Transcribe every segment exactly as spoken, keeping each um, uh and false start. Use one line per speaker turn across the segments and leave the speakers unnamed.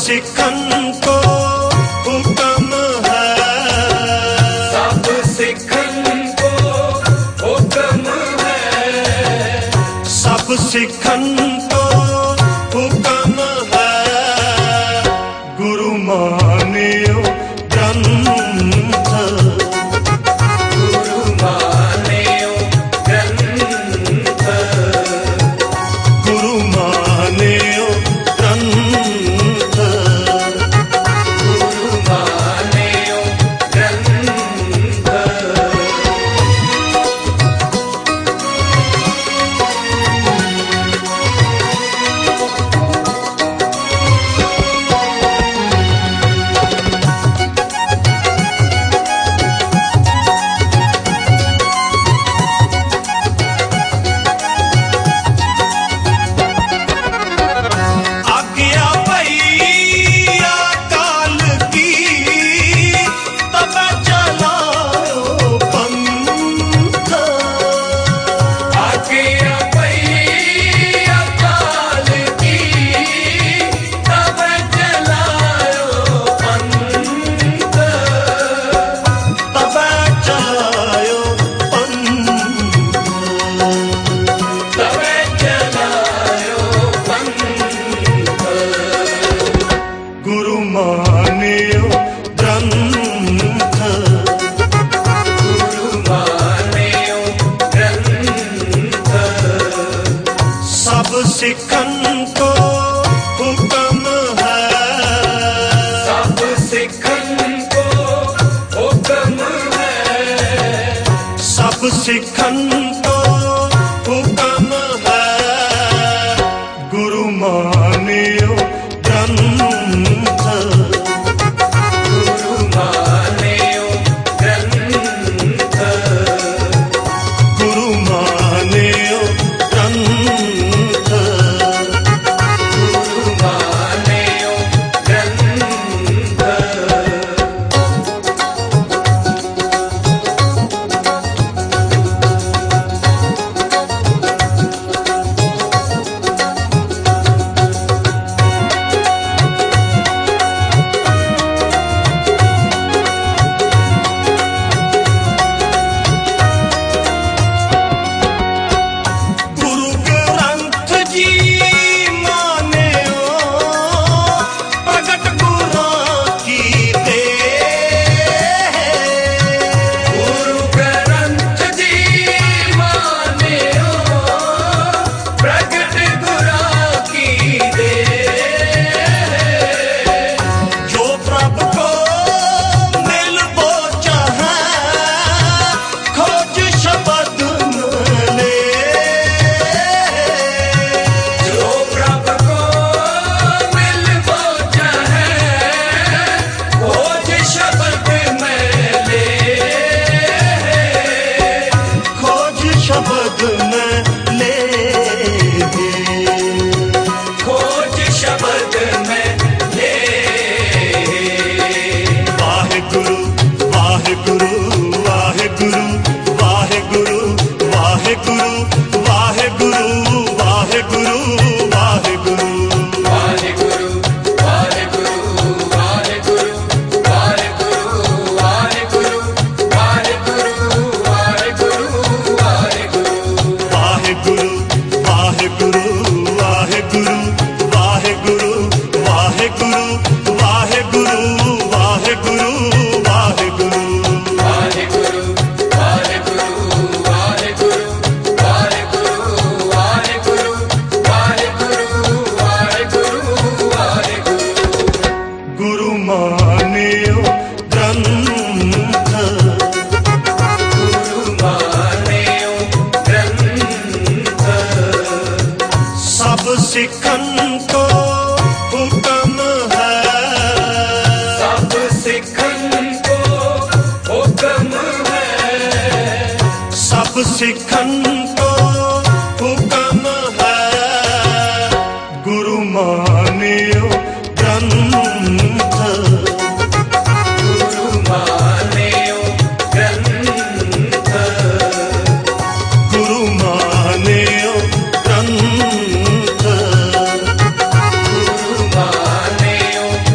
सिखन को हुक्म है,
सब सिखन को हुक्म है,
सब सिखन को हुक्म है। गुरु मानियो ग्रंथ,
गुरु मानियो ग्रंथ,
गुरु मानियो ग्रंथ,
गुरु मानियो ग्रंथ।
आज्ञा पई अकाल की, तब चलाओ पंथ।
आज्ञा पई अकाल की, तब चलायो पंथ,
तब चलायो पंथ,
तब चलायो पंथ।
गुरु मानियो ग्रंथ,
गुरु मानियो ग्रंथ,
सब सिखन को हुक्म है,
सब सिखन को हुक्म है,
सब सिखन को हुक्म है। गुरु मानियो ग्रंथ,
गुरु मानियो ग्रंथ,
गुरु मानियो ग्रंथ,
गुरु मानियो ग्रंथ।
गुरु ग्रंथ जी मानियो, प्रगट गुरां की देह।
गुरु ग्रंथ जी मानियो, प्रगट गुरां की देह।
जो प्रभु को मिल वो चाहे, खोज शब्द मिले।
जो प्रभु को मिल वो चाहे, खोज शब्द में ले।
खोज शब्द में ले,
खोज शब्द में ले।
वाहिगुरु वाहिगुरु वाहिगुरु वाहिगुरु वाहिगुरु वाहिगुरु वाहिगुरु वाहिगुरु।
वाहिगुरु वाहिगुरु वाहिगुरु वाहिगुरु वाहिगुरु वाहिगुरु वाहिगुरु वाहिगुरु।
वाहिगुरु वाहिगुरु वाहिगुरु वाहिगुरु वाहिगुरु वाहिगुरु वाहिगुरु वाहिगुरु।
वाहिगुरु वाहिगुरु वाहिगुरु वाहिगुरु वाहिगुरु वाहिगुरु वाहिगुरु वाहिगुरु।
गुरु मानियो ग्रंथ,
गुरु मानियो ग्रंथ,
सब सिखन को हुक्म है,
सब सिखन को हुक्म है,
सब सिखन को हुक्म है। गुरु मानियो ग्रंथ,
गुरु मानियो ग्रंथ,
गुरु मानियो ग्रंथ,
गुरु मानियो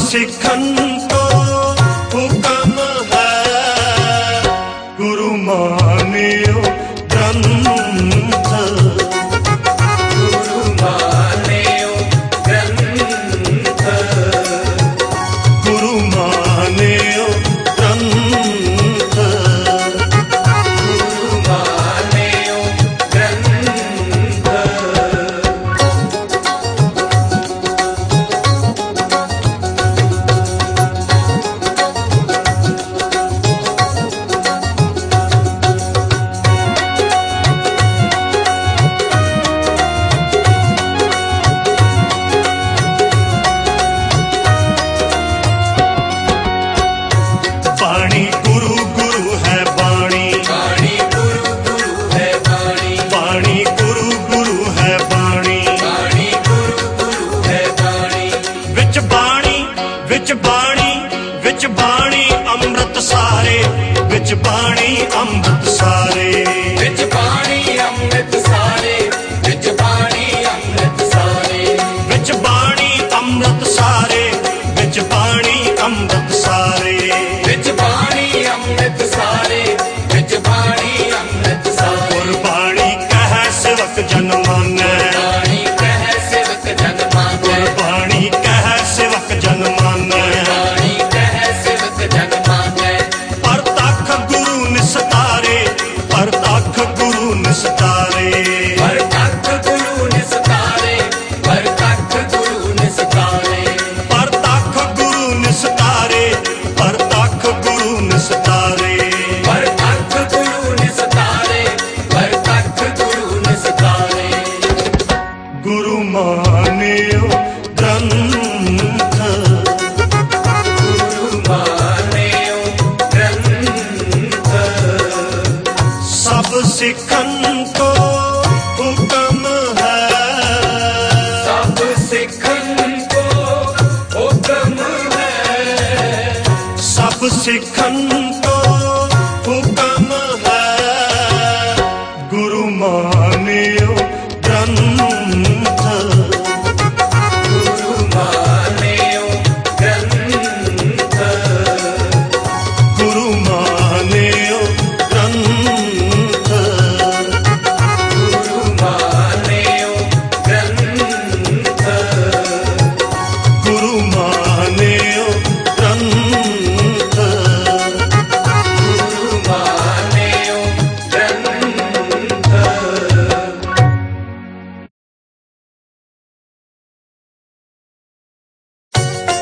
सिखन को हुक्म है, गुरु मानियो ग्रंथ।
गुरु मानियो ग्रंथ।
गुरु मानियो ग्रंथ।
गुरु मानियो ग्रंथ।
वाणी गुरु गुरु है वाणी,
वाणी गुरु गुरु है वाणी।
वाणी गुरु गुरु है वाणी।
वाणी गुरु गुरु है वाणी।
विच बाणी विच बाणी विच बाणी अमृत सारे, विच बाणी अमृत सारे।
विच बाणी अमृत सारे। विच बाणी अमृत सारे।
विच बाणी अमृत सारे, विच बाणी अमृत सारे।
विच बाणी अमृत सारे। विच बाणी अमृत सारे।
गुरबाणी कह सेवक जन मानै,
वाणी कह सेवक जन मानै।
गुरबाणी कह सेवक जन मानै।
वाणी कह सेवक जन मानै।
परतख गुरु निस्तारे, परतख गुरु निस्तारे।
परतख गुरु निस्तारे। परतख गुरु निस्तारे।
परतख गुरु निस्तारे, परतख गुरु निस्तारे।
परतख गुरु निस्तारे। परतख गुरु निस्तारे।
गुरु मानियो ग्रंथ।
गुरु मानियो ग्रंथ।
सब सिखन को हुक्म है,
सब सिखन को हुक्म है।
सब सिखन